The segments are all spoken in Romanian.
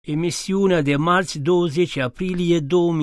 Emisiunea de marți 20 aprilie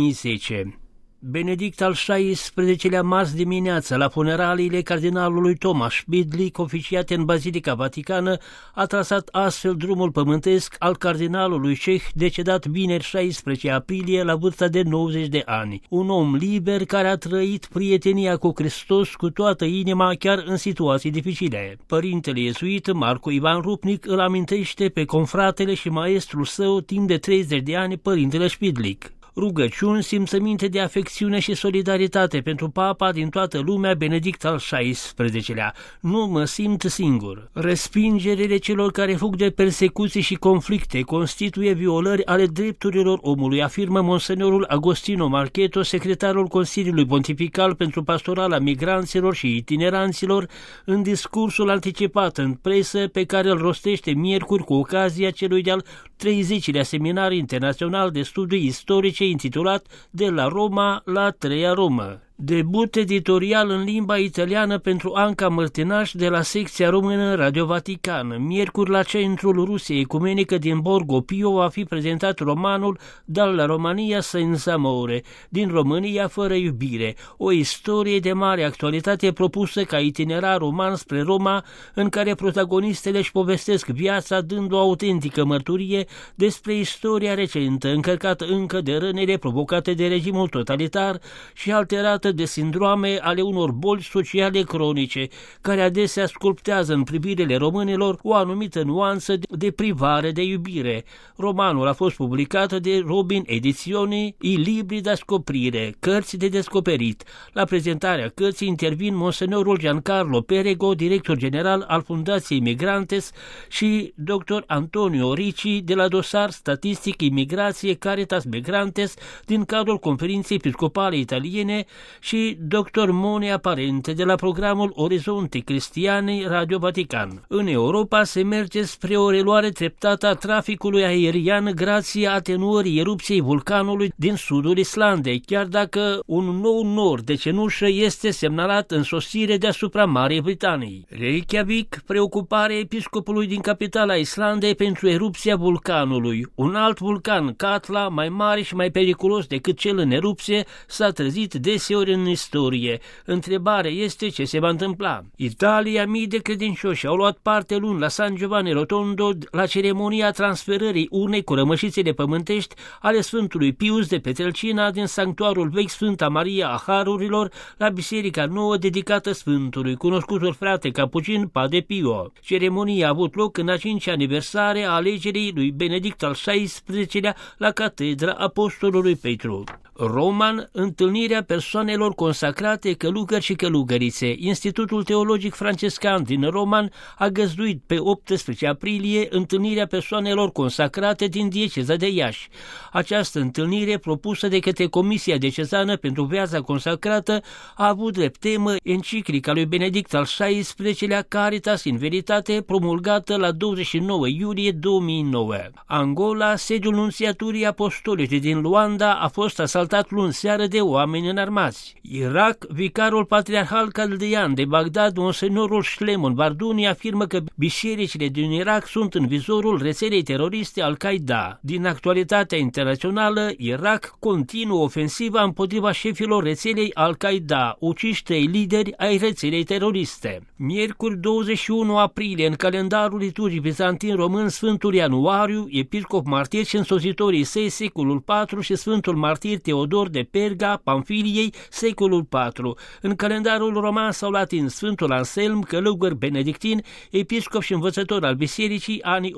2010. Benedict al XVI-lea marți dimineața, la funeraliile cardinalului Thomas Spidlick, oficiate în Bazilica Vaticană, a trasat astfel drumul pământesc al cardinalului ceh, decedat vineri 16 aprilie la vârsta de 90 de ani. Un om liber care a trăit prietenia cu Hristos cu toată inima, chiar în situații dificile. Părintele iezuit Marco Ivan Rupnic îl amintește pe confratele și maestrul său timp de 30 de ani, părintele Spidlick. Rugăciuni, simțăminte de afecțiune și solidaritate pentru papa din toată lumea Benedict al XVI-lea. Nu mă simt singur. Respingerile celor care fug de persecuții și conflicte constituie violări ale drepturilor omului, afirmă Monsenorul Agostino Marcheto, secretarul Consiliului Pontifical pentru Pastorala Migranților și Itineranților, în discursul anticipat în presă pe care îl rostește miercuri cu ocazia celui de-al 30-lea Seminar Internațional de Studii Istorice intitulat De la Roma la Treia Romă. Debut editorial în limba italiană pentru Anca Mărtinaș de la secția română Radio Vatican. Miercuri la Centrul Rusiei Ecumenică din Borgo Pio va fi prezentat romanul Dalla Romania senza amore, din România fără iubire, o istorie de mare actualitate propusă ca itinerar roman spre Roma, în care protagonistele își povestesc viața dând o autentică mărturie despre istoria recentă, încărcată încă de rănile provocate de regimul totalitar și alterată de sindroame ale unor boli sociale cronice, care adesea sculptează în privirile românilor o anumită nuanță de privare de iubire. Romanul a fost publicat de Robin Edizioni, I libri da scoprire, cărți de descoperit. La prezentarea cărții intervin Monsenorul Giancarlo Perego, director general al Fundației Migrantes, și dr. Antonio Ricci de la Dosar Statistic Imigrație Caritas Migrantes din cadrul Conferinței Episcopale Italiene și dr. Monea Parente de la programul Orizzonti Cristiani Radio Vatican. În Europa se merge spre o reluare treptată a traficului aerian grație atenuării erupției vulcanului din sudul Islandei, chiar dacă un nou nor de cenușă este semnalat în sosire deasupra Marii Britanii. Reykjavik, preocupare episcopului din capitala Islandei pentru erupția vulcanului. Un alt vulcan, Katla, mai mare și mai periculos decât cel în erupție, s-a trezit deseori în istorie. Întrebarea este ce se va întâmpla. Italia, mii de credincioși au luat parte luni la San Giovanni Rotondo la ceremonia transferării urnei cu rămășițele pământești ale Sfântului Pius de Petrelcina din sanctuarul vechi Sfânta Maria a Harurilor la biserica nouă dedicată Sfântului, cunoscutul frate capucin Padre Pio. Ceremonia a avut loc în a 5-a aniversare a alegerii lui Benedict al XVI-lea la Catedra Apostolului Petru. Roman, întâlnirea persoanelor consacrate, călugări și călugărițe. Institutul Teologic Francescan din Roman a găzduit pe 18 aprilie întâlnirea persoanelor consacrate din dieceza de Iași. Această întâlnire, propusă de către Comisia Diecezană pentru Viața Consacrată, a avut drept temă enciclica lui Benedict al XVI-lea Caritas in Veritate, promulgată la 29 iulie 2009. Angola, sediul nunțiaturii apostolice din Luanda, a fost asaltat luni seară de oameni înarmați. Irak, vicarul patriarhal caldean de Bagdad, Monsenorul Shlemon Barduni, afirmă că bisericile din Irak sunt în vizorul rețelei teroriste Al-Qaeda. Din actualitatea internațională, Irak continuă ofensiva împotriva șefilor rețelei Al-Qaeda, uciși 3 lideri ai rețelei teroriste. Miercuri 21 aprilie, în calendarul liturgic bizantin român, Sfântul Ianuariu, episcop martir și însoțitorii săi secolul IV și Sfântul martir Teodor de Perga, Pamfiliei, secolul IV. În calendarul roman sau latin, Sfântul Anselm, călugăr benedictin, episcop și învățător al bisericii, anii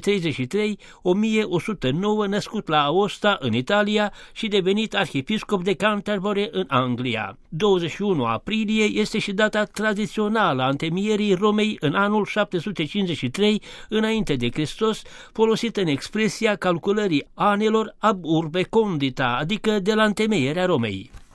1033-1109, născut la Aosta, în Italia, și devenit arhiepiscop de Canterbury, în Anglia. 21 aprilie este și data tradițională a întemeierii Romei în anul 753 înainte de Hristos, folosită în expresia calculării anelor ab urbe condita, adică de la întemeierea Romei.